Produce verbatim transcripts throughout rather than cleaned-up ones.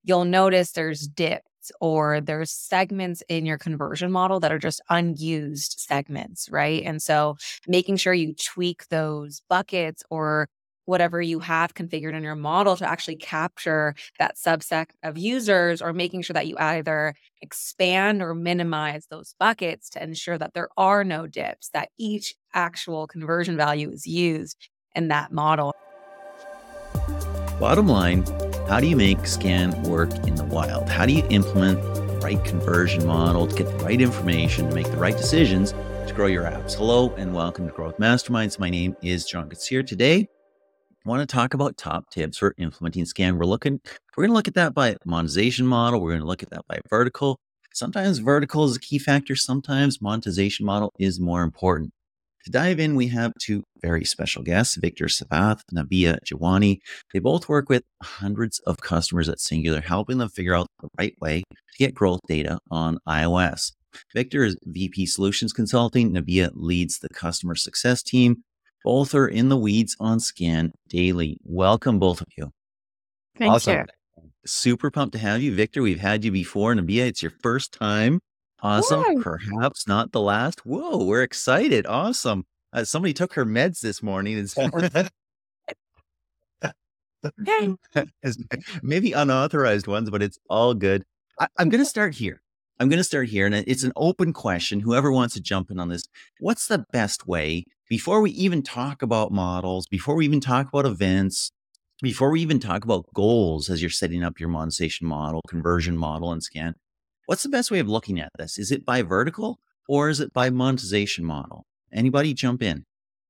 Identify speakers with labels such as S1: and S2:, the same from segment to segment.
S1: you'll notice there's dips or there's segments in your conversion model that are just unused segments, right? And so making sure you tweak those buckets or whatever you have configured in your model to actually capture that subset of users, or making sure that you either expand or minimize those buckets to ensure that there are no dips, that each actual conversion value is used in that model.
S2: Bottom line, how do you make Scan work in the wild? How do you implement the right conversion model to get the right information to make the right decisions to grow your apps? Hello and welcome to Growth Masterminds. My name is John Gatsier. Today, I want to talk about top tips for implementing Scan. We're looking, we're going to look at that by monetization model. We're going to look at that by vertical. Sometimes vertical is a key factor. Sometimes monetization model is more important. To dive in, we have two very special guests, Victor Savath, Nabia Jawani. They both work with hundreds of customers at Singular, helping them figure out the right way to get growth data on iOS. Victor is V P Solutions Consulting. Nabia leads the customer success team. Both are in the weeds on Scan daily. Welcome, both of you.
S1: Thank awesome.
S2: you. Super pumped to have you. Victor, we've had you before. Nabia, it's your first time. Awesome. Whoa. Perhaps not the last. Whoa, we're excited. Awesome. Uh, somebody took her meds this morning. Maybe unauthorized ones, but it's all good. I, I'm going to start here. I'm going to start here. And it's an open question. Whoever wants to jump in on this, what's the best way, before we even talk about models, before we even talk about events, before we even talk about goals as you're setting up your monetization model, conversion model, and Scan, what's the best way of looking at this? Is it by vertical or is it by monetization model? Anybody jump in?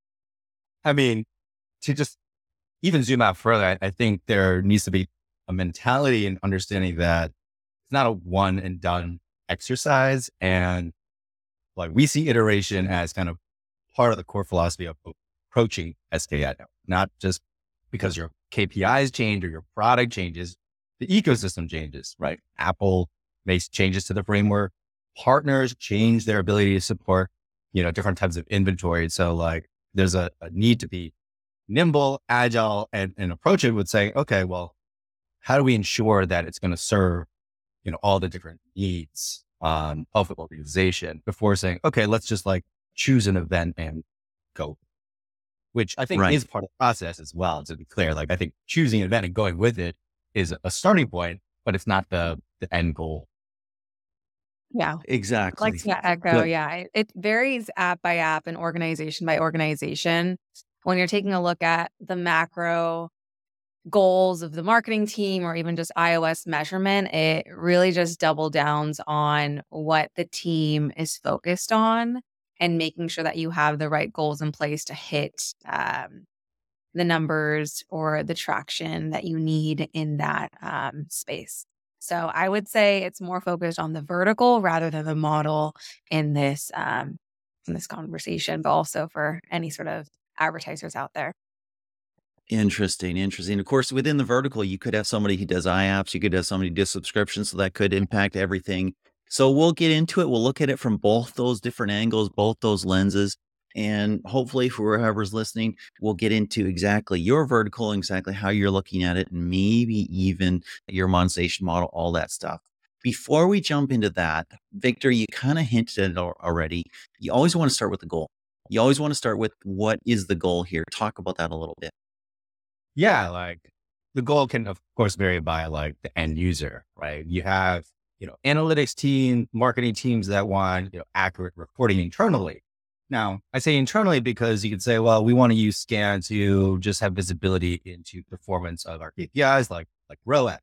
S3: I mean, to just even zoom out further, I, I think there needs to be a mentality and understanding that it's not a one and done exercise. And like we see iteration as kind of part of the core philosophy of approaching S K A, not just because your K P Is change or your product changes, the ecosystem changes, right? Apple makes changes to the framework. Partners change their ability to support, you know, different types of inventory. So like there's a, a need to be nimble, agile, and, and approach it with saying, okay, well, how do we ensure that it's going to serve, you know, all the different needs um, of the organization before saying, okay, let's just like choose an event and go, which I think right. is part of the process as well. To be clear, like I think choosing an event and going with it is a starting point, but it's not the, the end goal.
S1: Yeah,
S2: exactly.
S1: Like to echo. Good. Yeah, it, it varies app by app and organization by organization. When you're taking a look at the macro goals of the marketing team or even just iOS measurement, it really just double downs on what the team is focused on and making sure that you have the right goals in place to hit um, the numbers or the traction that you need in that um, space. So I would say it's more focused on the vertical rather than the model in this um, in this conversation, but also for any sort of advertisers out there.
S2: Interesting, interesting. Of course, within the vertical, you could have somebody who does iApps, you could have somebody who does subscriptions, so that could impact everything. So we'll get into it. We'll look at it from both those different angles, both those lenses. And hopefully for whoever's listening, we'll get into exactly your vertical, exactly how you're looking at it, and maybe even your monetization model, all that stuff. Before we jump into that, Victor, you kind of hinted at it already. You always want to start with the goal. You always want to start with what is the goal here. Talk about that a little bit.
S3: Yeah, like the goal can, of course, vary by like the end user, right? You have, you know, analytics team, marketing teams that want, you know, accurate reporting internally. Now, I say internally because you could say, well, we want to use Scan to just have visibility into performance of our K P Is like, like R O A S.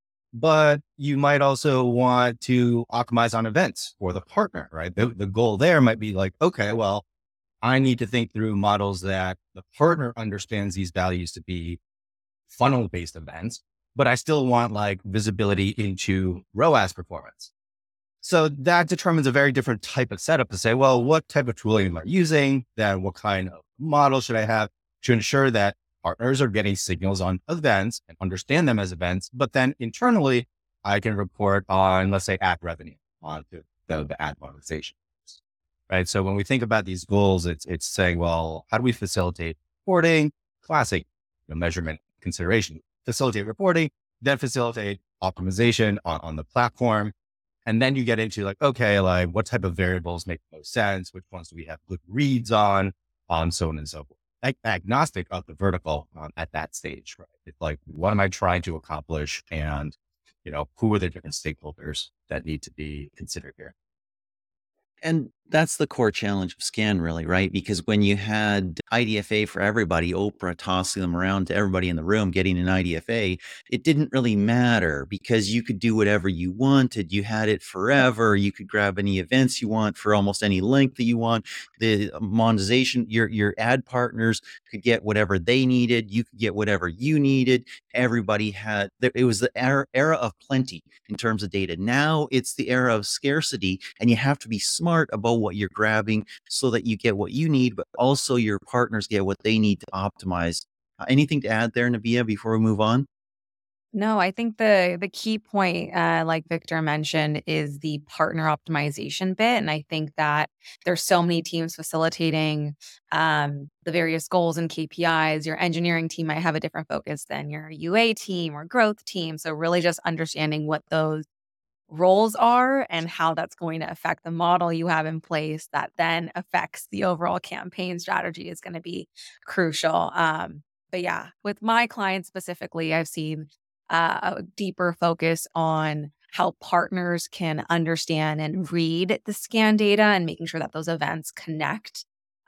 S3: But you might also want to optimize on events for the partner, right? The, the goal there might be like, okay, well, I need to think through models that the partner understands these values to be funnel-based events, but I still want like visibility into R O A S performance. So that determines a very different type of setup to say, well, what type of tooling am I using? Then what kind of model should I have to ensure that partners are getting signals on events and understand them as events, but then internally I can report on, let's say, ad revenue on the, the, the ad monetization, right? So when we think about these goals, it's, it's saying, well, how do we facilitate reporting? Classic, you know, measurement consideration, facilitate reporting, then facilitate optimization on, on the platform. And then you get into like, okay, like what type of variables make the most sense? Which ones do we have good reads on? On so on and so forth. Ag- agnostic of the vertical um, at that stage, right? It's like, what am I trying to accomplish? And, you know, who are the different stakeholders that need to be considered here?
S2: And that's the core challenge of Scan, really, right? Because when you had I D F A for everybody, Oprah tossing them around to everybody in the room getting an I D F A, it didn't really matter because you could do whatever you wanted. You had it forever. You could grab any events you want for almost any length that you want. The monetization, your your ad partners could get whatever they needed. You could get whatever you needed. Everybody had, it was the era, era of plenty in terms of data. Now it's the era of scarcity, and you have to be smart about what you're grabbing so that you get what you need, but also your partners get what they need to optimize. Uh, anything to add there, Navia, before we move on?
S1: No, I think the the key point, uh, like Victor mentioned, is the partner optimization bit, and I think that there's so many teams facilitating um, the various goals and K P Is. Your engineering team might have a different focus than your U A team or growth team. So really, just understanding what those roles are and how that's going to affect the model you have in place that then affects the overall campaign strategy is going to be crucial. Um, but yeah, with my clients specifically, I've seen uh, a deeper focus on how partners can understand and read the scan data and making sure that those events connect.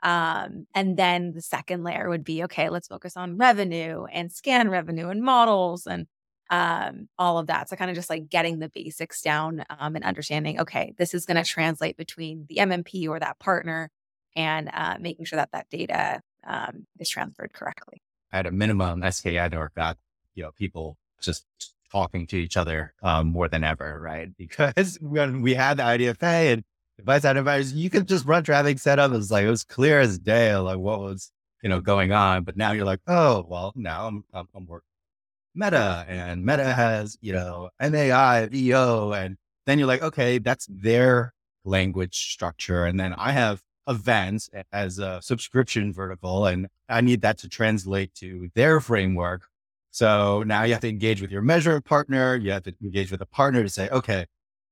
S1: Um, and then the second layer would be, okay, let's focus on revenue and scan revenue and models and um, all of that. So kind of just like getting the basics down um, and understanding, okay, this is going to translate between the M M P or that partner and uh, making sure that that data um, is transferred correctly.
S3: At a minimum, S K I network got, you know, people just talking to each other um, more than ever, right? Because when we had the I D F A and device identifiers, you could just run traffic setup. It was like, it was clear as day, like what was, you know, going on. But now you're like, oh, well, now I'm, I'm, I'm working Meta, and Meta has, you know, N A I, V O, and then you're like, okay, that's their language structure. And then I have events as a subscription vertical, and I need that to translate to their framework. So now you have to engage with your measurement partner. You have to engage with a partner to say, okay,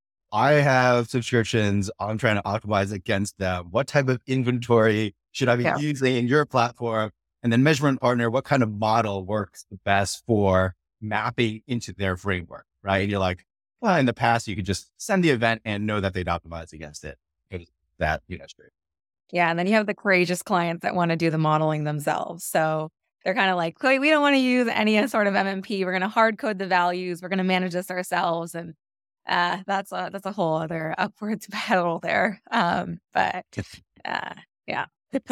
S3: I have subscriptions. I'm trying to optimize against them. What type of inventory should I be
S1: Yeah.
S3: using in your platform? And then measurement partner, what kind of model works the best for mapping into their framework, right? And you're like, well, in the past, you could just send the event and know that they'd optimize against it. It that, you know, straight.
S1: Yeah. And then you have the courageous clients that want to do the modeling themselves. So they're kind of like, wait, we don't want to use any sort of M M P. We're going to hard code the values. We're going to manage this ourselves. And uh, that's a, that's a whole other upwards battle there. Um, but uh, yeah.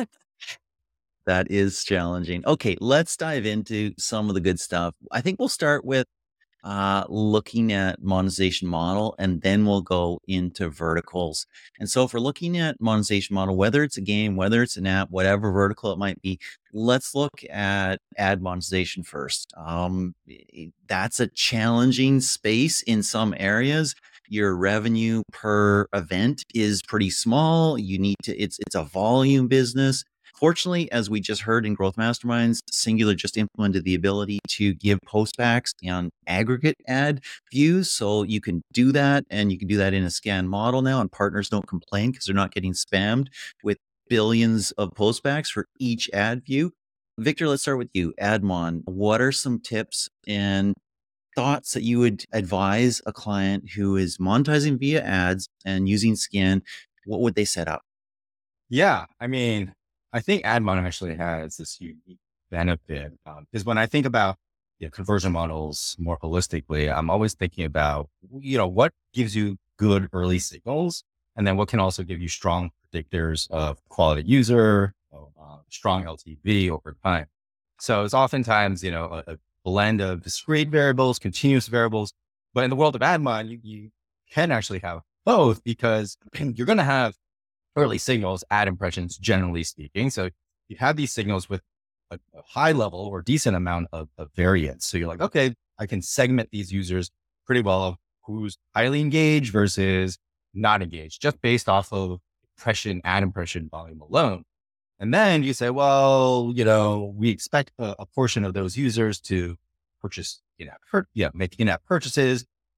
S2: That is challenging. Okay, let's dive into some of the good stuff. I think we'll start with uh, looking at monetization model, and then we'll go into verticals. And so if we're looking at monetization model, whether it's a game, whether it's an app, whatever vertical it might be, let's look at ad monetization first. Um, i- that's a challenging space in some areas. Your revenue per event is pretty small. You need to, it's it's a volume business. Fortunately, as we just heard in Growth Masterminds, Singular just implemented the ability to give postbacks on aggregate ad views. So you can do that, and you can do that in a scan model now, and partners don't complain because they're not getting spammed with billions of postbacks for each ad view. Victor, let's start with you. Admon, what are some tips and thoughts that you would advise a client who is monetizing via ads and using Scan? What would they set up?
S3: Yeah. I mean, I think AdMon actually has this unique benefit um, because when I think about you know, conversion models more holistically, I'm always thinking about, you know, what gives you good early signals, and then what can also give you strong predictors of quality user, uh, strong L T V over time. So it's oftentimes, you know, a, a blend of discrete variables, continuous variables. But in the world of AdMon, you, you can actually have both because you're going to have early signals, ad impressions, generally speaking. So you have these signals with a, a high level or decent amount of, of variance. So you're like, okay, I can segment these users pretty well of who's highly engaged versus not engaged, just based off of impression, ad impression volume alone. And then you say, well, you know, we expect a, a portion of those users to purchase, you know, per, yeah, make in-app purchases.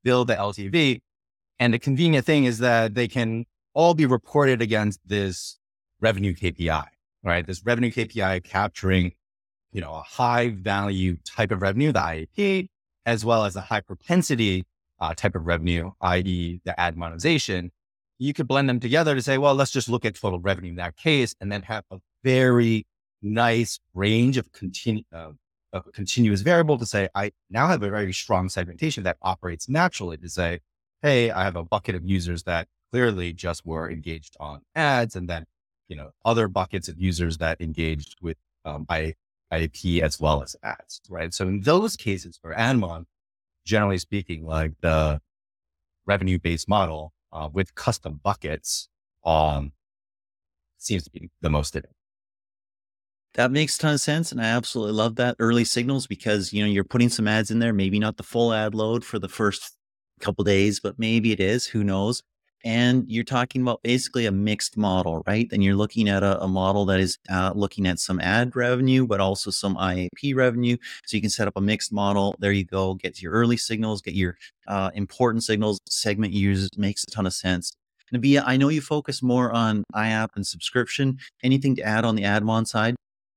S3: build the L T V. And the convenient thing is that they can all be reported against this revenue K P I, right? This revenue K P I capturing, you know, a high value type of revenue, the I A P, as well as a high propensity uh, type of revenue, that is the ad monetization. You could blend them together to say, well, let's just look at total revenue in that case, and then have a very nice range of continu- uh, a continuous variable to say, I now have a very strong segmentation that operates naturally to say, hey, I have a bucket of users that clearly just were engaged on ads, and then, you know, other buckets of users that engaged with um, I A P as well as ads, right? So in those cases for AdMon, generally speaking, like the revenue-based model uh, with custom buckets um, seems to be the most in it.
S2: That makes a ton of sense. And I absolutely love that early signals because, you know, you're putting some ads in there, maybe not the full ad load for the first couple days, but maybe it is, who knows? And you're talking about basically a mixed model, right? And you're looking at a, a model that is uh, looking at some ad revenue, but also some I A P revenue. So you can set up a mixed model. There you go. Get your early signals, get your uh, important signals, segment users. Makes a ton of sense. Nabiha, I know you focus more on I A P and subscription. Anything to add on the AdMon side?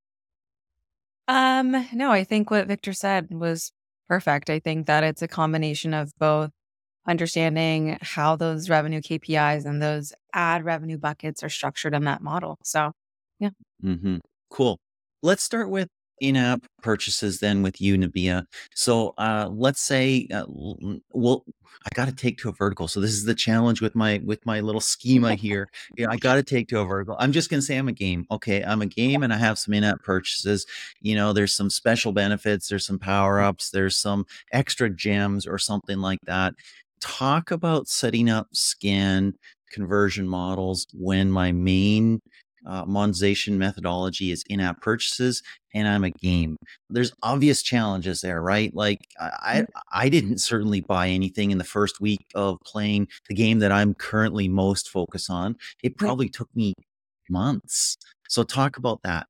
S1: Um, no, I think what Victor said was perfect. I think that it's a combination of both understanding how those revenue K P Is and those ad revenue buckets are structured in that model. So, yeah.
S2: Mm-hmm. Cool. Let's start with in-app purchases then with you, Nabiha. So uh, let's say, uh, l- l- well, I got to take to a vertical. So this is the challenge with my with my little schema here. Yeah, I got to take to a vertical. I'm just gonna say I'm a game. Okay, I'm a game, and I have some in-app purchases. You know, there's some special benefits. There's some power-ups. There's some extra gems or something like that. Talk about setting up scan conversion models when my main uh, monetization methodology is in-app purchases and I'm a game. There's obvious challenges there, right? Like I, I didn't certainly buy anything in the first week of playing the game that I'm currently most focused on. It probably took me months. So talk about that.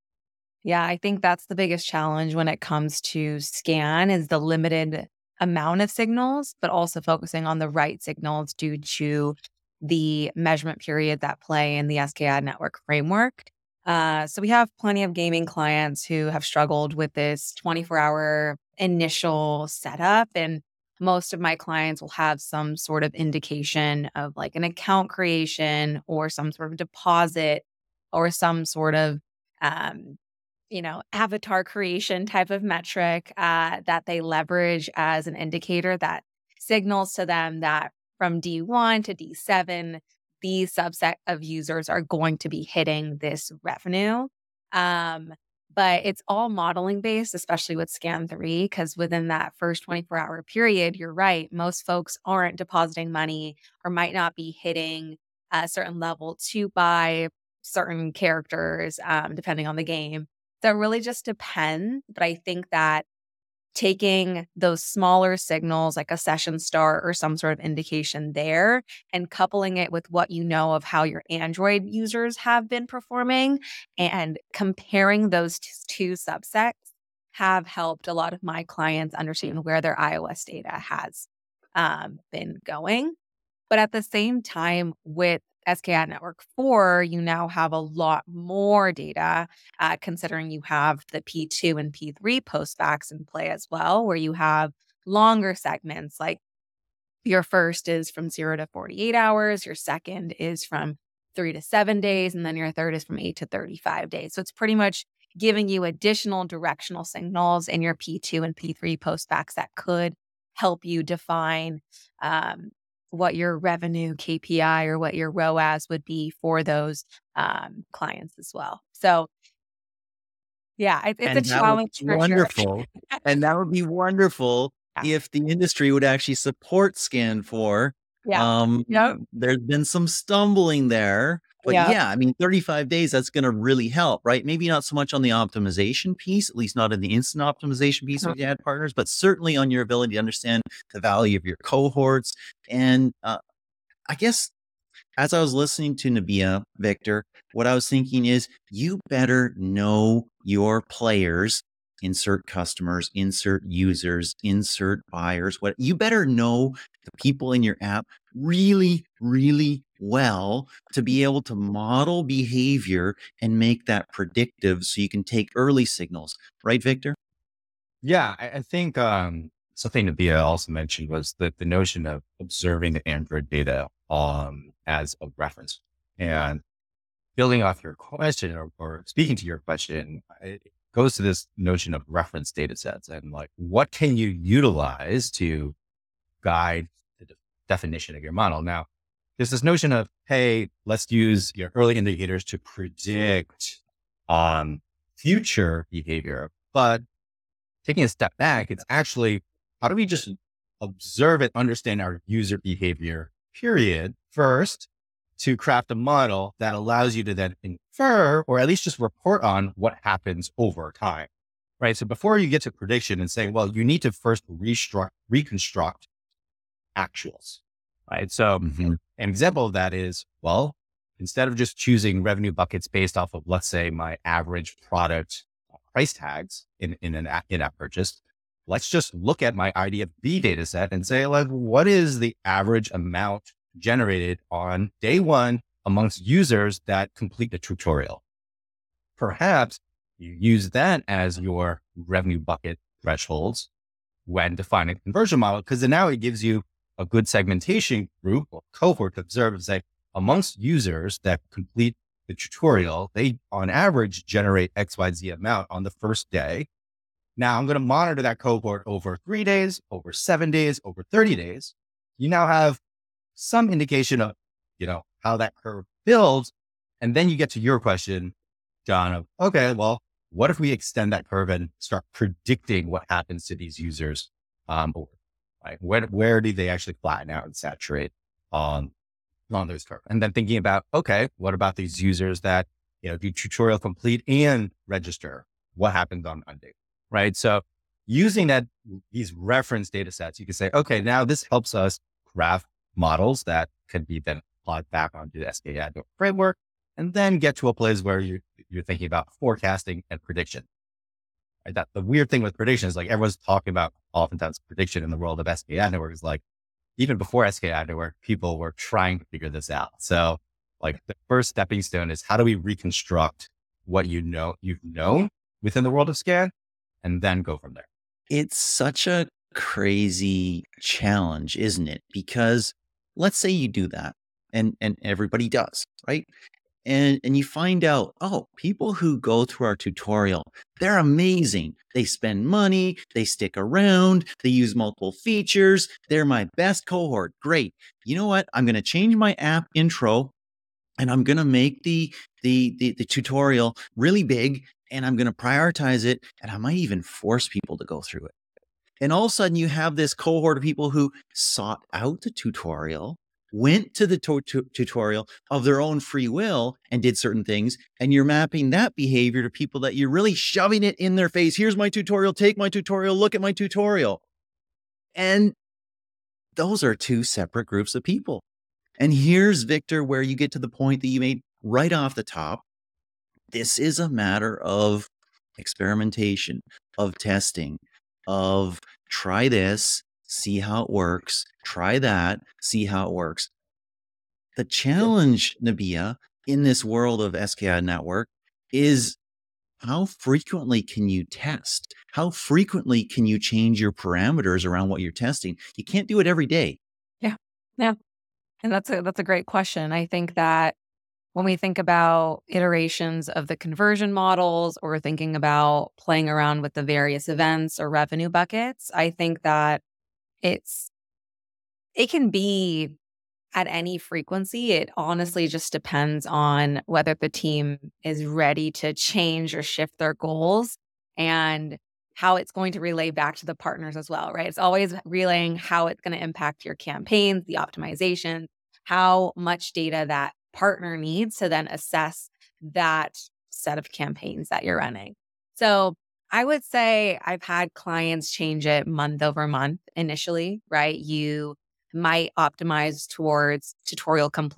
S1: Yeah, I think that's the biggest challenge when it comes to scan is the limited amount of signals, but also focusing on the right signals due to the measurement period that play in the S K Ad network framework. Uh, so we have plenty of gaming clients who have struggled with this twenty-four hour initial setup. And most of my clients will have some sort of indication of like an account creation or some sort of deposit or some sort of um, you know, avatar creation type of metric uh, that they leverage as an indicator that signals to them that from D one to D seven, these subset of users are going to be hitting this revenue. Um, but it's all modeling based, especially with Scan three, because within that first twenty-four hour period, you're right, most folks aren't depositing money or might not be hitting a certain level to buy certain characters, um, depending on the game. That really just depends. But I think that taking those smaller signals like a session start or some sort of indication there and coupling it with what you know of how your Android users have been performing and comparing those t- two subsets have helped a lot of my clients understand where their iOS data has um, been going. But at the same time, with S K Ad Network four, you now have a lot more data, uh, considering you have the P two and P three postbacks in play as well, where you have longer segments. Like your first is from zero to forty-eight hours, your second is from three to seven days, and then your third is from eight to thirty-five days. So it's pretty much giving you additional directional signals in your P two and P three postbacks that could help you define um, what your revenue K P I or what your R O A S would be for those um, clients as well. So yeah, it, it's a
S2: And that would
S1: challenge
S2: be
S1: for sure.
S2: wonderful. And that would be wonderful
S1: Yeah.
S2: if the industry would actually support Scan four.
S1: Yeah.
S2: Um,
S1: Yep.
S2: there's been some stumbling there, but
S1: Yeah.
S2: yeah, I mean, thirty-five days, that's going to really help, right? Maybe not so much on the optimization piece, at least not in the instant optimization piece
S1: Uh-huh.
S2: with the ad partners, but certainly on your ability to understand the value of your cohorts. And uh, I guess as I was listening to Nabiha, Victor, what I was thinking is you better know your players insert customers, insert users, insert buyers. What you better know the people in your app really, really well to be able to model behavior and make that predictive so you can take early signals. Right, Victor?
S3: Yeah, I, I think um, something that Bia also mentioned was the, the notion of observing the Android data um, as a reference. And building off your question or, or speaking to your question, it goes to this notion of reference data sets and like, what can you utilize to guide the de- definition of your model? Now, there's this notion of, hey, let's use your early indicators to predict um, future behavior. But taking a step back, it's actually, how do we just observe and understand our user behavior, period, first, to craft a model that allows you to then infer, or at least just report on what happens over time, right? So before you get to prediction and saying, well, you need to first restruct, reconstruct actuals, right? So
S2: Mhm.
S3: an example of that is, well, instead of just choosing revenue buckets based off of, let's say, my average product price tags in, in an app, in-app purchase, let's just look at my I D F B data set and say, like, what is the average amount generated on day one amongst users that complete the tutorial? Perhaps you use that as your revenue bucket thresholds when defining a conversion model, because then now it gives you a good segmentation group or cohort to observe and say, amongst users that complete the tutorial, they on average generate X Y Z amount on the first day. Now I'm going to monitor that cohort over three days, over seven days, over thirty days. You now have some indication of, you know, how that curve builds. And then you get to your question, John, of, okay, well, what if we extend that curve and start predicting what happens to these users um, over, right? Where, where do they actually flatten out and saturate on, on those curves? And then thinking about, okay, what about these users that, you know, do tutorial complete and register? What happens on Monday, right? So using that, these reference data sets, you can say, okay, now this helps us craft models that can be then applied back onto the S K A framework, and then get to a place where you, you're thinking about forecasting and prediction. Right? That the weird thing with prediction is like everyone's talking about oftentimes prediction in the world of S K A network is like, even before S K A network, people were trying to figure this out. So like the first stepping stone is how do we reconstruct what you know, you've known within the world of scan and then go from there.
S2: It's such a crazy challenge, isn't it? Because let's say you do that and, and everybody does, right? And, and you find out, oh, people who go through our tutorial, they're amazing. They spend money, they stick around, they use multiple features. They're my best cohort. Great. You know what? I'm going to change my app intro and I'm going to make the, the, the, the tutorial really big and I'm going to prioritize it. And I might even force people to go through it. And all of a sudden you have this cohort of people who sought out the tutorial, went to the to- to- tutorial of their own free will and did certain things. And you're mapping that behavior to people that you're really shoving it in their face. Here's my tutorial. Take my tutorial. Look at my tutorial. And those are two separate groups of people. And here's, Victor, where you get to the point that you made right off the top. This is a matter of experimentation, of testing, of try this, see how it works, try that, see how it works. The challenge, Nabia, in this world of S K A network is how frequently can you test? How frequently can you change your parameters around what you're testing? You can't do it every day.
S1: Yeah. Yeah. And that's a that's a great question. I think that when we think about iterations of the conversion models or thinking about playing around with the various events or revenue buckets, I think that it's it can be at any frequency. It honestly just depends on whether the team is ready to change or shift their goals and how it's going to relay back to the partners as well, right? It's always relaying how it's going to impact your campaigns, the optimization, how much data that partner needs to then assess that set of campaigns that you're running. So I would say I've had clients change it month over month initially, right? You might optimize towards tutorial complete.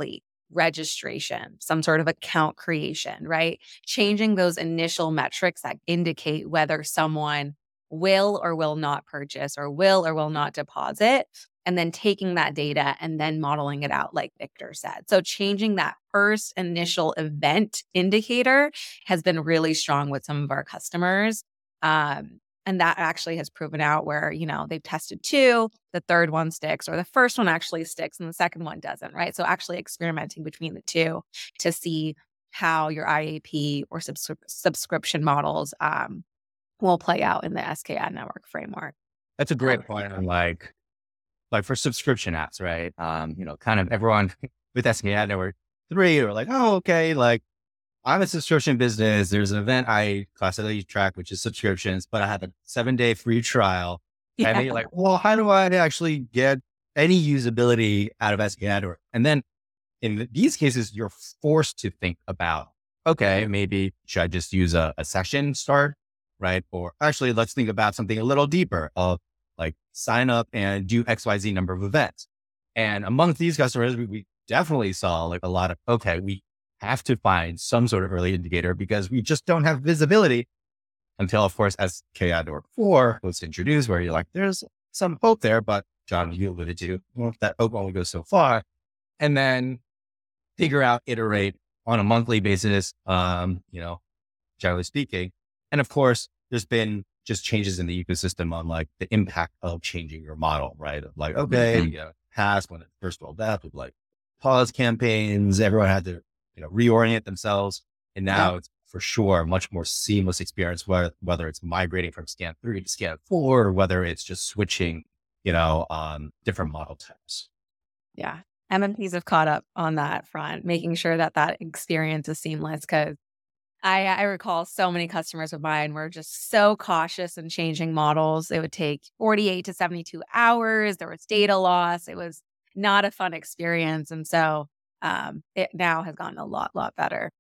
S1: registration, some sort of account creation, right? Changing those initial metrics that indicate whether someone will or will not purchase or will or will not deposit, and then taking that data and then modeling it out, like Victor said. So changing that first initial event indicator has been really strong with some of our customers. Um, and that actually has proven out where, you know, they've tested two, the third one sticks, or the first one actually sticks and the second one doesn't, right? So actually experimenting between the two to see how your I A P or subs- subscription models um, will play out in the S K Ad network framework.
S3: That's a great point on like, like for subscription apps, right? Um, you know, kind of everyone with S K Ad network three are like, oh, okay, like I'm a subscription business. There's an event I classically track, which is subscriptions, but I have a seven day free trial.
S1: Yeah.
S3: And you're like, well, how do I actually get any usability out of S K Ad? And then in these cases, you're forced to think about, okay, maybe should I just use a, a session start, right? Or actually, let's think about something a little deeper of like sign up and do X Y Z number of events. And amongst these customers, we, we definitely saw like a lot of, okay, we have to find some sort of early indicator because we just don't have visibility until, of course, S K Ad network four was introduced, where you're like, there's some hope there, but John, you alluded to, well, that hope only goes so far. And then figure out, iterate on a monthly basis, um, you know, generally speaking. And of course, there's been just changes in the ecosystem on like the impact of changing your model, right? Of like, okay,
S2: Mhm.
S3: you know, past when it first rolled out with like pause campaigns, everyone had to, you know, reorient themselves. And now
S1: Yeah.
S3: it's for sure a much more seamless experience, whether, whether it's migrating from scan three to scan four, or whether it's just switching, you know, um, different model types.
S1: Yeah. M M Ps have caught up on that front, making sure that that experience is seamless. Because I, I recall so many customers of mine were just so cautious in changing models. It would take forty-eight to seventy-two hours. There was data loss. It was not a fun experience. And so um, it now has gotten a lot, lot better.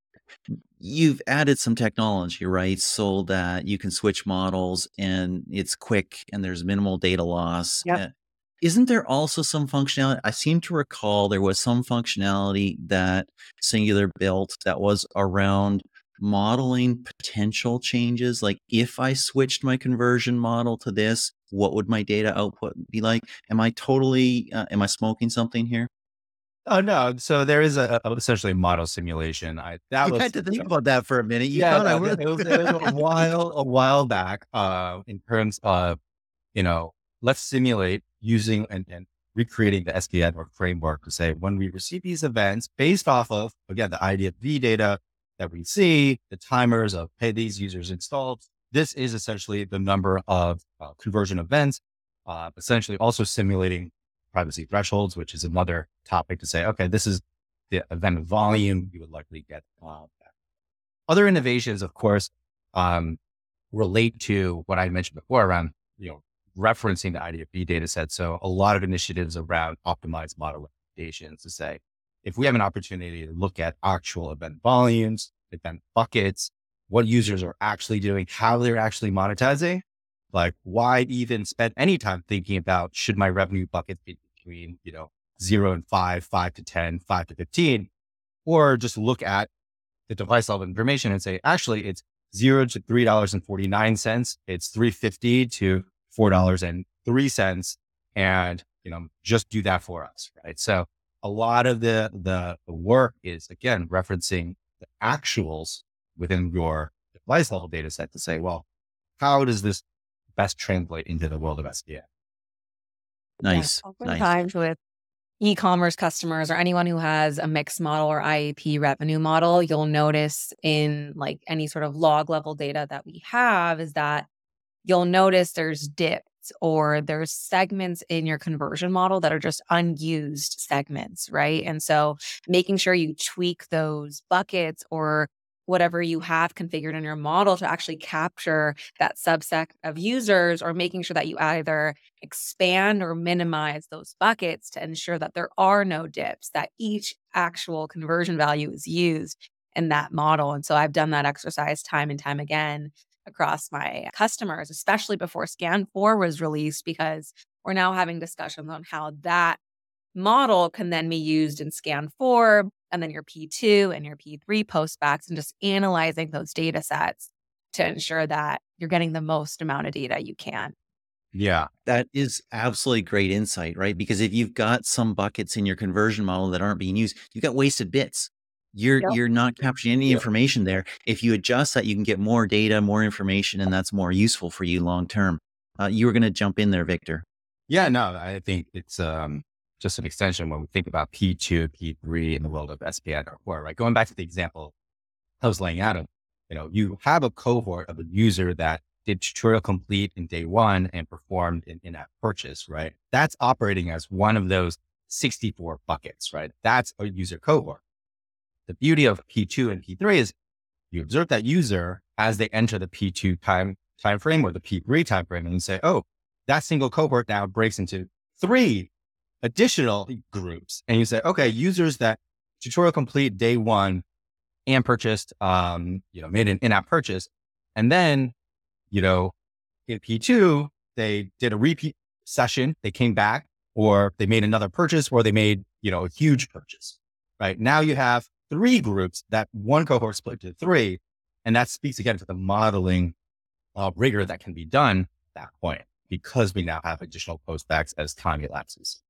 S2: You've added some technology, right? So that you can switch models and it's quick and there's minimal data loss.
S1: Yep.
S2: Uh, isn't there also some functionality? I seem to recall there was some functionality that Singular built that was around modeling potential changes. Like if I switched my conversion model to this, what would my data output be like? Am I totally, uh, am I smoking something here?
S3: Oh no. So there is a, a essentially model simulation. I, that
S2: You
S3: was,
S2: had to think about that for a minute. You
S3: yeah,
S2: thought I
S3: no,
S2: would.
S3: it was, it was a while, a while back, uh, in terms of, you know, let's simulate using and, and recreating the S K Ad network framework to say, when we receive these events based off of, again, the I D F V data that we see, the timers of, hey, these users installed, this is essentially the number of uh, conversion events, uh, essentially also simulating privacy thresholds, which is another topic to say, okay, this is the event volume you would likely get. Uh, other innovations, of course, um, relate to what I mentioned before around, you know, referencing the I D F V data set. So a lot of initiatives around optimized model recommendations to say, if we have an opportunity to look at actual event volumes, event buckets, what users are actually doing, how they're actually monetizing, like why even spend any time thinking about, should my revenue bucket be between, you know, zero and five, five to ten, five to fifteen, or just look at the device level information and say, actually, it's zero to three dollars and forty nine cents. It's three fifty to four dollars and three cents, and you know, just do that for us, right? So a lot of the the, the work is again referencing the actuals within your device level data set to say, well, how does this best translate into the world of S D A?
S2: Nice,
S1: Yeah.
S2: nice.
S1: Oftentimes with e-commerce customers or anyone who has a mixed model or I A P revenue model, you'll notice in like any sort of log level data that we have is that you'll notice there's dips or there's segments in your conversion model that are just unused segments, right? And so making sure you tweak those buckets or whatever you have configured in your model to actually capture that subset of users, or making sure that you either expand or minimize those buckets to ensure that there are no dips, that each actual conversion value is used in that model. And so I've done that exercise time and time again across my customers, especially before Scan four was released, because we're now having discussions on how that model can then be used in scan four and then your P two and your P three postbacks, and just analyzing those data sets to ensure that you're getting the most amount of data you can.
S3: Yeah.
S2: That is absolutely great insight, right? Because if you've got some buckets in your conversion model that aren't being used, you've got wasted bits. You're
S1: Yep.
S2: you're not capturing any
S3: Yep.
S2: information there. If you adjust that, you can get more data, more information, and that's more useful for you long term. Uh, you were going to jump in there, Victor.
S3: Yeah, no, I think it's um, just an extension when we think about P two, P three in the world of S P N or four, right? Going back to the example I was laying out of, you know, you have a cohort of a user that did tutorial complete in day one and performed in in-app purchase, right? That's operating as one of those sixty-four buckets, right? That's a user cohort. The beauty of P two and P three is you observe that user as they enter the P two time time frame or the P three time frame, and you say, oh, that single cohort now breaks into three additional groups. And you say, okay, users that tutorial complete day one and purchased, um, you know, made an in-app purchase. And then, you know, in P two, they did a repeat session, they came back, or they made another purchase, or they made, you know, a huge purchase, right? Now you have three groups that one cohort split to three. And that speaks again to the modeling uh, rigor that can be done at that point, because we now have additional postbacks as time elapses.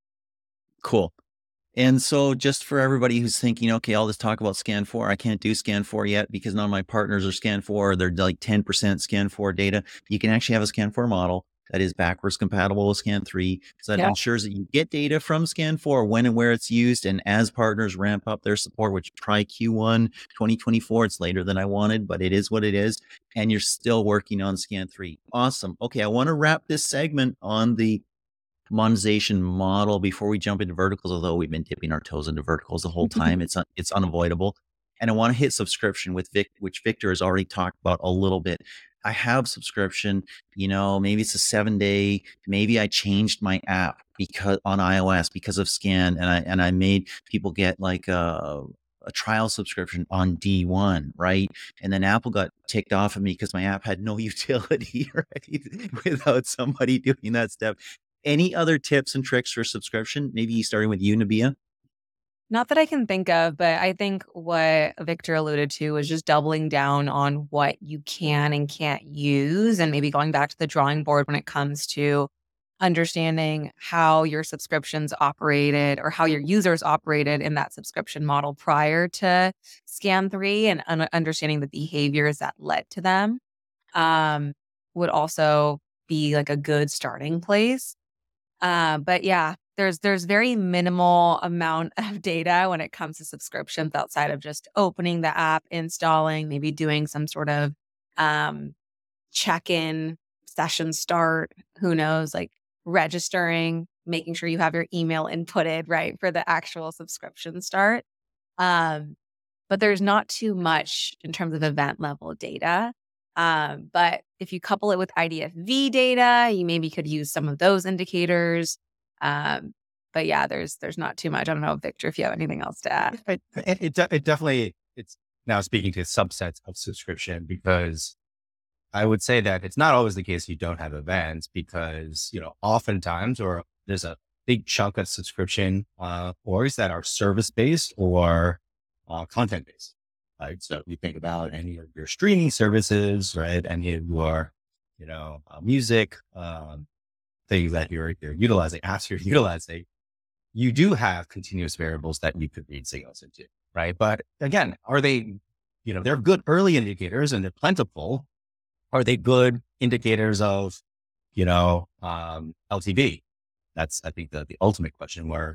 S2: Cool. And so just for everybody who's thinking, okay, I'll just talk about scan four. I can't do scan four yet because none of my partners are scan four. They're like ten percent scan four data. You can actually have a scan four model that is backwards compatible with scan three. So that
S1: Yeah.
S2: ensures that you get data from scan four when and where it's used. And as partners ramp up their support, which try Q one twenty twenty-four, it's later than I wanted, but it is what it is. And you're still working on scan three. Awesome. Okay. I want to wrap this segment on the monetization model before we jump into verticals, although we've been dipping our toes into verticals the whole time. It's, un- it's unavoidable. And I want to hit subscription with Vic, which Victor has already talked about a little bit. I have subscription, you know, maybe it's a seven day, maybe I changed my app because on iOS because of scan, and I, and I made people get like a, a trial subscription on D one, right? And then Apple got ticked off of me because my app had no utility, right? Without somebody doing that step. Any other tips and tricks for subscription? Maybe starting with you, Nabia?
S1: Not that I can think of, but I think what Victor alluded to was just doubling down on what you can and can't use, and maybe going back to the drawing board when it comes to understanding how your subscriptions operated or how your users operated in that subscription model prior to scan three, and un- understanding the behaviors that led to them um, would also be like a good starting place. Uh, but yeah, there's there's very minimal amount of data when it comes to subscriptions outside of just opening the app, installing, maybe doing some sort of um, check-in, session start, who knows, like registering, making sure you have your email inputted, right, for the actual subscription start. Um, but there's not too much in terms of event level data. Um, but if you couple it with I D F V data, you maybe could use some of those indicators. Um, but yeah, there's there's not too much. I don't know, Victor, if you have anything else to add.
S3: It, it, it, de- it definitely, it's now speaking to subsets of subscription, because I would say that it's not always the case you don't have events, because, you know, oftentimes, or there's a big chunk of subscription uh, orgs that are service-based or uh, content-based. Right. So you think about any of your streaming services, right? Any of your, you know, uh, music, um, things that you're, you're utilizing, apps you're utilizing, you do have continuous variables that you could read signals into, right? But again, are they, you know, they're good early indicators and they're plentiful. Are they good indicators of, you know, um, L T V? That's, I think, the, the ultimate question, where,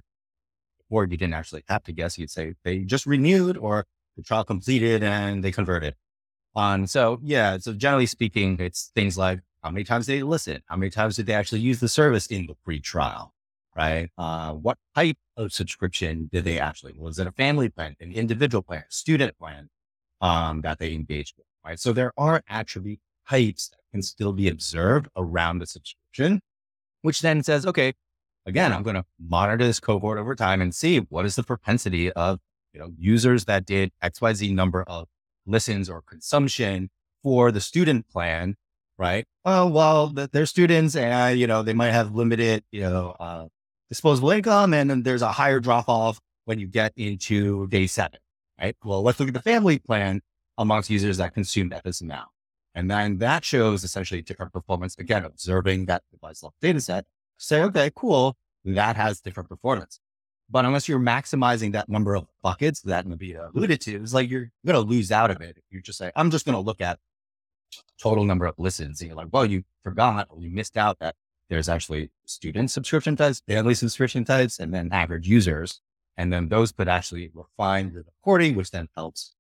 S3: or you didn't actually have to guess, you'd say they just renewed, or the trial completed and they converted. Um, so yeah, so generally speaking, it's things like how many times did they listen? How many times did they actually use the service in the free trial, right? Uh, what type of subscription did they actually, was it a family plan, an individual plan, student plan, um, that they engaged with, right? So there are attribute types that can still be observed around the subscription, which then says, okay, again, I'm going to monitor this cohort over time and see what is the propensity of, you know, users that did X Y Z number of listens or consumption for the student plan, right? Well, well, they're students and, you know, they might have limited, you know, uh, disposable income, and then there's a higher drop off when you get into day seven, right? Well, let's look at the family plan amongst users that consume at this amount. And then that shows essentially different performance. Again, observing that device level data set, say, okay, cool, that has different performance. But unless you're maximizing that number of buckets that Nabiha alluded to, it's like you're going to lose out of it. If you're just like, I'm just going to look at total number of listens. And you're like, well, you forgot or you missed out that there's actually student subscription types, family subscription types, and then average users. And then those could actually refine the reporting, which then helps.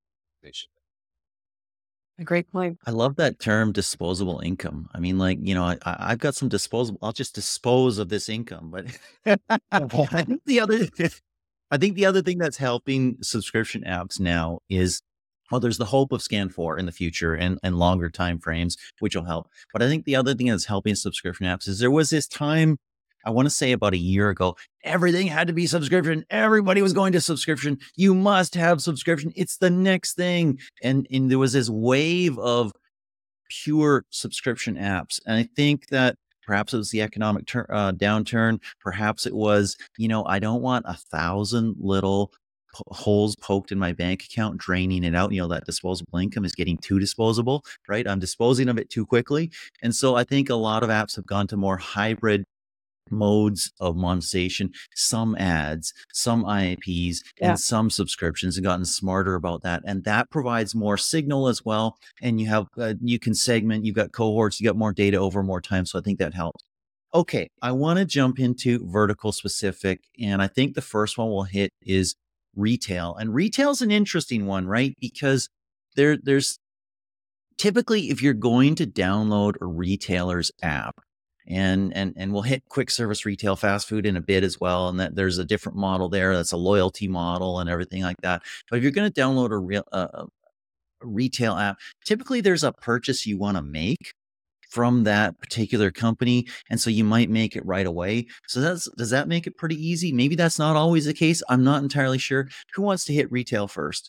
S1: A great point.
S2: I love that term disposable income. I mean, like, you know, I, I- I've got some disposable, I'll just dispose of this income. But I think the other, I think the other thing that's helping subscription apps now is, well, there's the hope of Scan four in the future and, and longer time frames, which will help. But I think the other thing that's helping subscription apps is there was this time, I want to say about a year ago, everything had to be subscription. Everybody was going to subscription. You must have subscription. It's the next thing. And, and there was this wave of pure subscription apps. And I think that perhaps it was the economic tur- uh, downturn. Perhaps it was, you know, I don't want a thousand little po- holes poked in my bank account, draining it out. You know, that disposable income is getting too disposable, right? I'm disposing of it too quickly. And so I think a lot of apps have gone to more hybrid modes of monetization, some ads, some I A Ps,
S1: Yeah.
S2: and some subscriptions, and gotten smarter about that. And that provides more signal as well. And you have, uh, you can segment, you've got cohorts, you got more data over more time. So I think that helps. Okay. I want to jump into vertical specific. And I think the first one we'll hit is retail. And retail is an interesting one, right? Because there, there's typically, if you're going to download a retailer's app, and and and we'll hit quick service retail, fast food in a bit as well, and that there's a different model there that's a loyalty model and everything like that. But if you're going to download a real uh, a retail app, typically there's a purchase you want to make from that particular company, and so you might make it right away. So that's, does that make it pretty easy? Maybe that's not always the case. I'm not entirely sure. Who wants to hit retail first?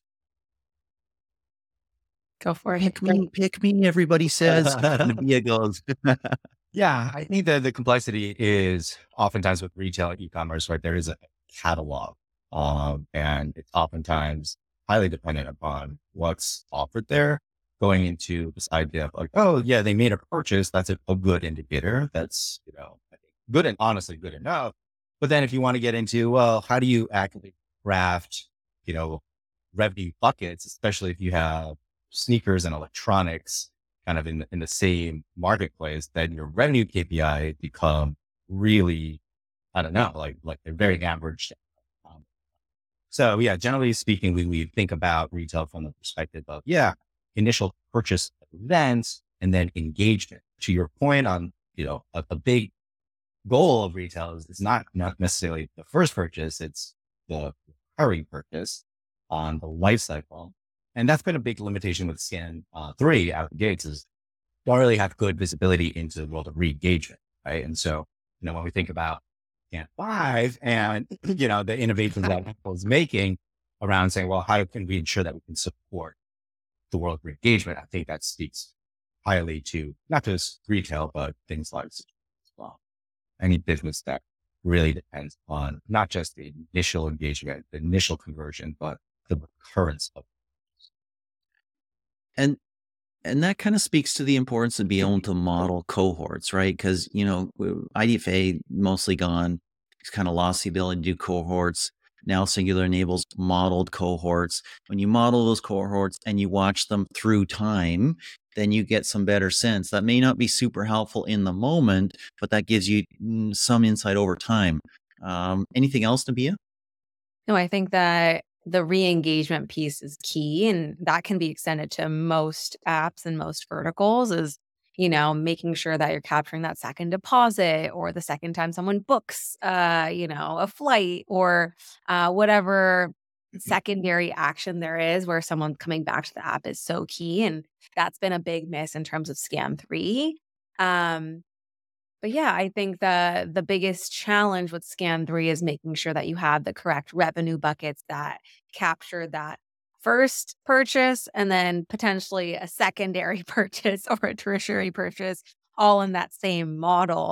S1: Go for it.
S2: Pick me, pick me. Everybody says. Nabiha goes.
S3: Yeah, I think that the complexity is oftentimes with retail and e-commerce, right? There is a catalog, um, and it's oftentimes highly dependent upon what's offered there. Going into this idea of like, oh yeah, they made a purchase. That's a, a good indicator. That's, you know, I think good and honestly good enough. But then if you want to get into, well, how do you actively craft, you know, revenue buckets, especially if you have sneakers and electronics kind of in the, in the same marketplace, then your revenue K P I become really, I don't know, like, like they're very average. Um, so yeah, generally speaking, we, we think about retail from the perspective of, yeah, initial purchase events and then engagement. To your point on, you know, a, a big goal of retail is it's not, not necessarily the first purchase, it's the recurring purchase on the life cycle. And that's been a big limitation with Scan uh, three out of the gates is don't really have good visibility into the world of re-engagement, right? And so, you know, when we think about Scan five and, you know, the innovations that Apple is making around saying, well, how can we ensure that we can support the world of re-engagement? I think that speaks highly to not just retail, but things like as well. Any business that really depends on not just the initial engagement, the initial conversion, but the recurrence of
S2: And and that kind of speaks to the importance of being able to model cohorts, right? Because, you know, I D F A mostly gone. It's kind of lost the ability to do cohorts. Now Singular enables modeled cohorts. When you model those cohorts and you watch them through time, then you get some better sense. That may not be super helpful in the moment, but that gives you mm, some insight over time. Um, anything else, Nabiha?
S1: No, I think that the re-engagement piece is key, and that can be extended to most apps and most verticals is, you know, making sure that you're capturing that second deposit or the second time someone books, uh, you know, a flight or uh, whatever secondary action there is where someone coming back to the app is so key. And that's been a big miss in terms of Scan three. Um, But yeah, I think the the biggest challenge with Scan three is making sure that you have the correct revenue buckets that capture that first purchase and then potentially a secondary purchase or a tertiary purchase all in that same model.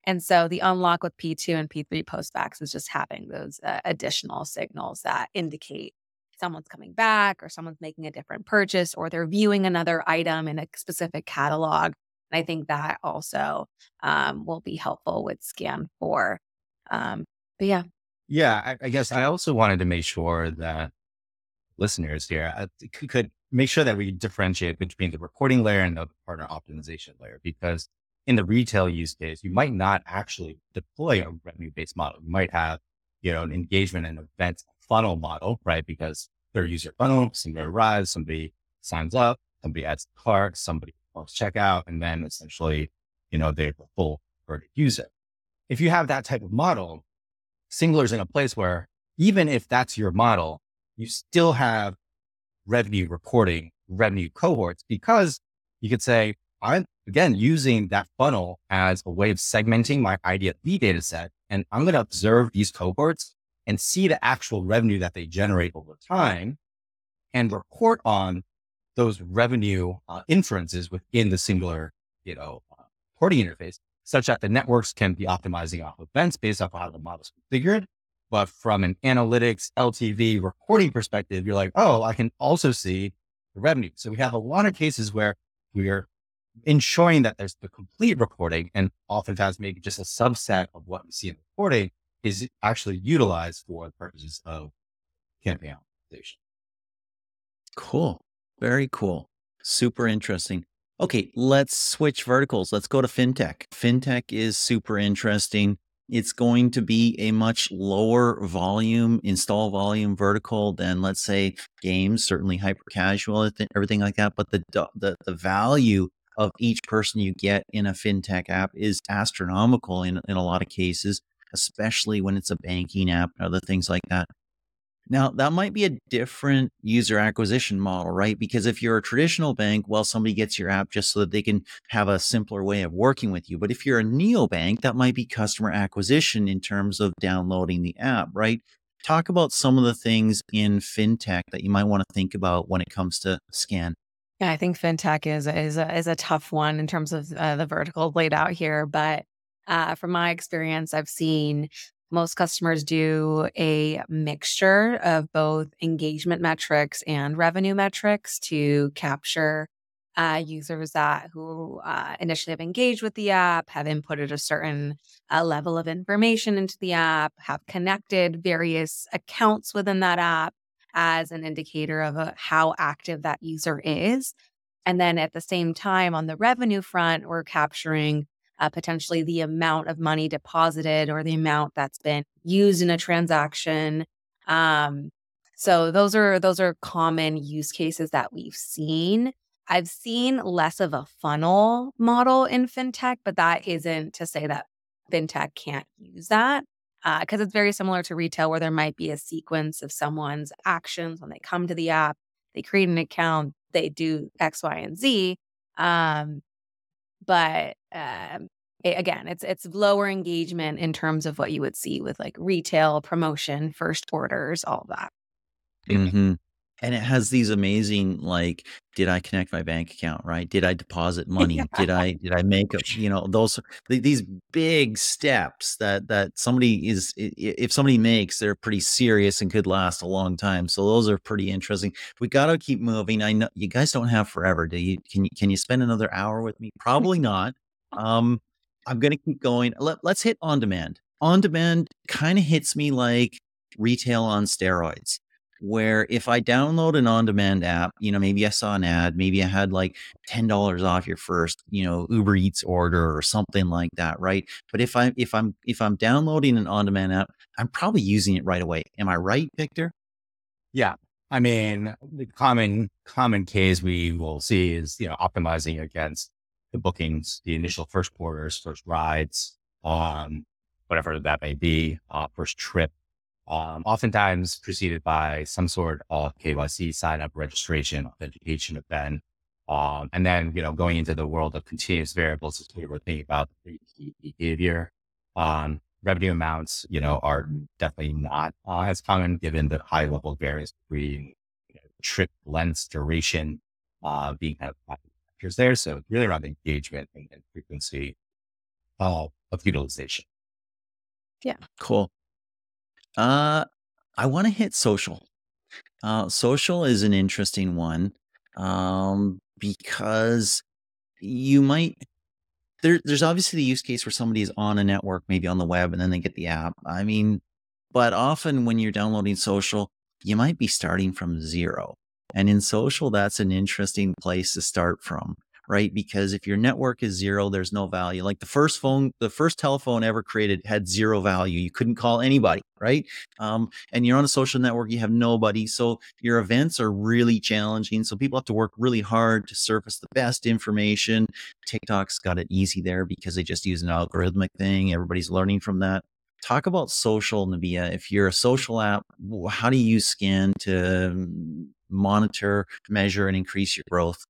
S1: And so the unlock with P two and P three postbacks is just having those uh, additional signals that indicate someone's coming back or someone's making a different purchase or they're viewing another item in a specific catalog. And I think that also um, will be helpful with Scan four. Um, but yeah.
S3: Yeah, I, I guess I also wanted to make sure that listeners here uh, could, could make sure that we differentiate between the reporting layer and the partner optimization layer, because in the retail use case, you might not actually deploy a revenue-based model. You might have, you know, an engagement and event funnel model, right? Because their user funnel, somebody arrives, somebody signs up, somebody adds the cart, somebody wants checkout, and then essentially, you know, they're the full converted user. If you have that type of model, Singler's in a place where even if that's your model, you still have revenue reporting, revenue cohorts, because you could say, I'm again using that funnel as a way of segmenting my I D F data set. And I'm going to observe these cohorts and see the actual revenue that they generate over time and report on those revenue uh, inferences within the Singler, you know, uh, reporting interface, such that the networks can be optimizing off events based off of how the model's configured. But from an analytics, L T V reporting perspective, you're like, oh, I can also see the revenue. So we have a lot of cases where we are ensuring that there's the complete reporting, and oftentimes maybe just a subset of what we see in the reporting is actually utilized for the purposes of campaign optimization.
S2: Cool. Very cool. Super interesting. Okay, let's switch verticals. Let's go to fintech. Fintech is super interesting. It's going to be a much lower volume, install volume vertical than, let's say, games, certainly hyper casual, everything like that. But the, the, the value of each person you get in a fintech app is astronomical in, in a lot of cases, especially when it's a banking app and other things like that. Now, that might be a different user acquisition model, right? Because if you're a traditional bank, well, somebody gets your app just so that they can have a simpler way of working with you. But if you're a neobank, that might be customer acquisition in terms of downloading the app, right? Talk about some of the things in fintech that you might want to think about when it comes to Scan.
S1: Yeah, I think fintech is is a, is a tough one in terms of uh, the verticals laid out here. But uh, from my experience, I've seen most customers do a mixture of both engagement metrics and revenue metrics to capture uh, users that who uh, initially have engaged with the app, have inputted a certain uh, level of information into the app, have connected various accounts within that app as an indicator of uh, how active that user is. And then at the same time, on the revenue front, we're capturing Uh, potentially the amount of money deposited or the amount that's been used in a transaction. Um, so those are those are common use cases that we've seen. I've seen less of a funnel model in fintech, but that isn't to say that fintech can't use that, because uh, it's very similar to retail, where there might be a sequence of someone's actions when they come to the app, they create an account, they do X, Y, and Z. Um, But um, it, again, it's it's lower engagement in terms of what you would see with like retail, promotion, first orders, all of that.
S2: Mm-hmm. And it has these amazing, like, did I connect my bank account, right? Did I deposit money?
S1: Yeah.
S2: Did I did I make a, you know, those th- these big steps that that somebody is i- i- if somebody makes, they're pretty serious and could last a long time. So those are pretty interesting. We got to keep moving. I know you guys don't have forever. Do you? Can you can you spend another hour with me? Probably not. Um, I'm gonna keep going. Let, let's hit on demand. On demand kind of hits me like retail on steroids, where if I download an on-demand app, you know, maybe I saw an ad, maybe I had like ten dollars off your first, you know, Uber Eats order or something like that, right? But if I if I'm if I'm downloading an on-demand app, I'm probably using it right away. Am I right, Victor?
S3: Yeah. I mean, the common, common case we will see is, you know, optimizing against the bookings, the initial first orders, first rides, um, whatever that may be, uh, first trip, um, oftentimes preceded by some sort of K Y C sign up, registration, authentication event. Um, and then, you know, going into the world of continuous variables is we were thinking about the behavior. Um, revenue amounts, you know, are definitely not uh, as common given the high level variance between you know, trip length, duration, uh, being kind of factors there. So really around engagement and, and frequency. uh, of utilization.
S1: Yeah.
S2: Cool. Uh, I want to hit social. Uh, social is an interesting one um, because you might there, there's obviously the use case where somebody is on a network, maybe on the web, and then they get the app. I mean, but often when you're downloading social, you might be starting from zero. And in social, that's an interesting place to start from, right? Because if your network is zero, there's no value. Like the first phone, the first telephone ever created had zero value. You couldn't call anybody, right? Um, and you're on a social network, you have nobody. So your events are really challenging. So people have to work really hard to surface the best information. TikTok's got it easy there because they just use an algorithmic thing. Everybody's learning from that. Talk about social, Nabia. If you're a social app, w- how do you use Scan to mm, monitor, measure, and increase your growth?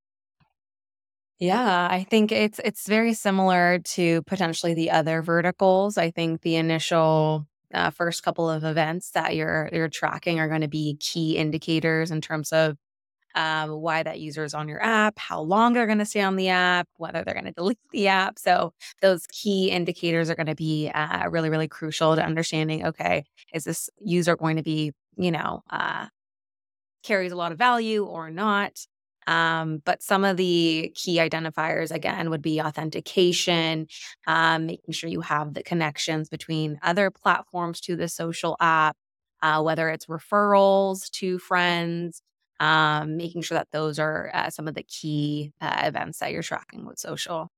S1: Yeah, I think it's it's very similar to potentially the other verticals. I think the initial uh, first couple of events that you're you're tracking are going to be key indicators in terms of um, why that user is on your app, how long they're going to stay on the app, whether they're going to delete the app. So those key indicators are going to be uh, really, really crucial to understanding, okay, is this user going to be, you know, uh, carries a lot of value or not? Um, but some of the key identifiers, again, would be authentication, um, making sure you have the connections between other platforms to the social app, uh, whether it's referrals to friends, um, making sure that those are uh, some of the key uh, events that you're tracking with social.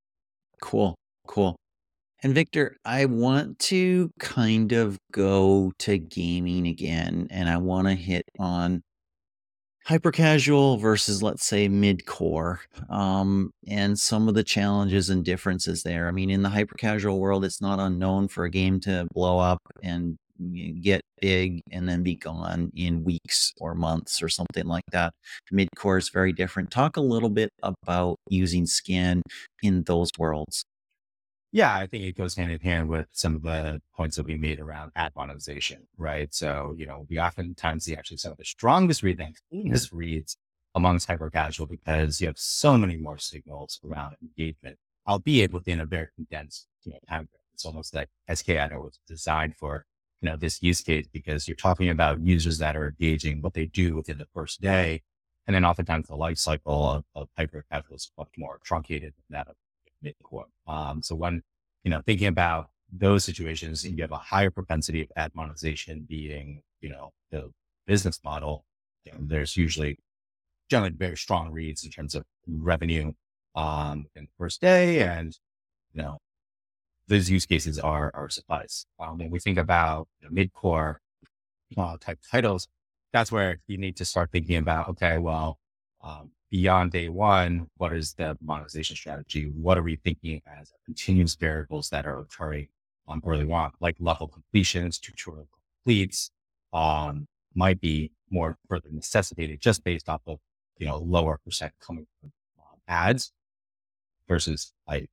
S2: Cool, cool. And Victor, I want to kind of go to gaming again, and I want to hit on hyper casual versus, let's say, mid core, um, and some of the challenges and differences there. I mean, in the hyper casual world, it's not unknown for a game to blow up and y- get big and then be gone in weeks or months or something like that. Mid core is very different. Talk a little bit about using Scan in those worlds.
S3: Yeah, I think it goes hand in hand with some of the points that we made around ad monetization, right? So, you know, we oftentimes see actually some of the strongest reads and cleanest reads amongst hyper casual because you have so many more signals around engagement, albeit within a very condensed, you know, time frame. It's almost like S K I was designed for, you know, this use case because you're talking about users that are engaging what they do within the first day. And then oftentimes the life cycle of, of hyper casual is much more truncated than that of mid-core. Um, so when, you know, thinking about those situations, you have a higher propensity of ad monetization being, you know, the business model. You know, there's usually generally very strong reads in terms of revenue um, in the first day. And, you know, those use cases are, are suffice. Um, when we think about you know, mid-core uh, type titles, that's where you need to start thinking about, okay, well, um, beyond day one, what is the monetization strategy? What are we thinking as continuous variables that are occurring on early on, like level completions, tutorial completes, um, might be more further necessitated just based off of, you know, lower percent coming from um, ads versus like,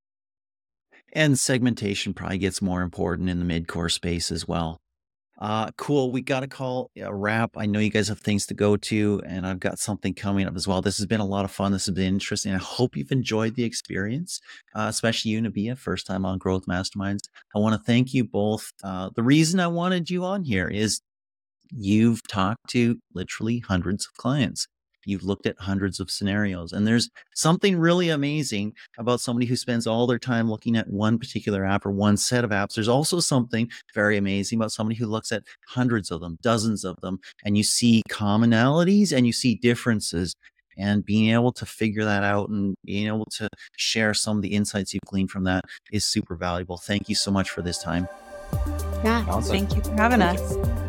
S2: And segmentation probably gets more important in the mid core space as well. Uh, cool. We got to call a wrap. I know you guys have things to go to, and I've got something coming up as well. This has been a lot of fun. This has been interesting. I hope you've enjoyed the experience, uh, especially you, Nabia, first time on Growth Masterminds. I want to thank you both. Uh, the reason I wanted you on here is you've talked to literally hundreds of clients. You've looked at hundreds of scenarios. And there's something really amazing about somebody who spends all their time looking at one particular app or one set of apps. There's also something very amazing about somebody who looks at hundreds of them, dozens of them, and you see commonalities and you see differences. And being able to figure that out and being able to share some of the insights you've gleaned from that is super valuable. Thank you so much for this time.
S1: Yeah.
S3: awesome.
S1: Thank you for having
S3: Thank you.
S1: us.